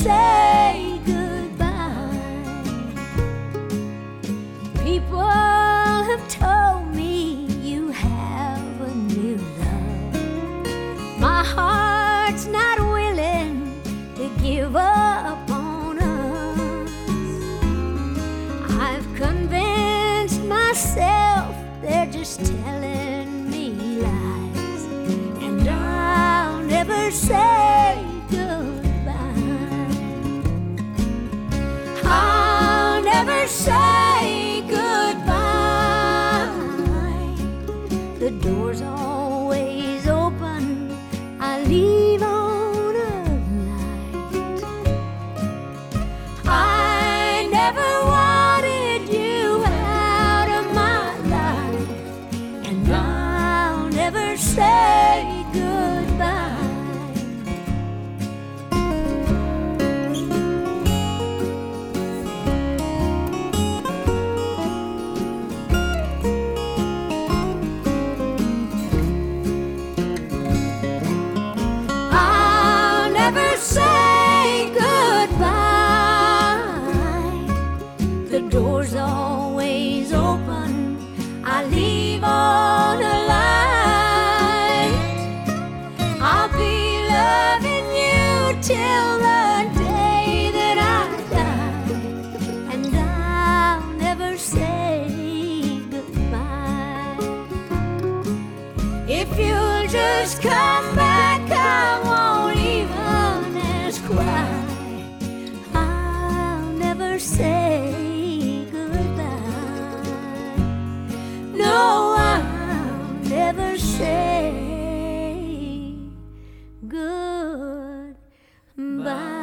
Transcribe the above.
say goodbye. People have told me you have a new love. My heart's not willing to give up on us. I've convinced myself they're just telling me lies, and I'll never say goodbye. I'll never say goodbye. The door's always open. I leave on a light. I never wanted you out of my life, and I'll never say goodbye. Say goodbye. The door's always open. I leave on a light. I'll be loving you till the day that I die, and I'll never say goodbye. If you'll just come back, I won't even why. I'll never say goodbye. No, I'll never say goodbye.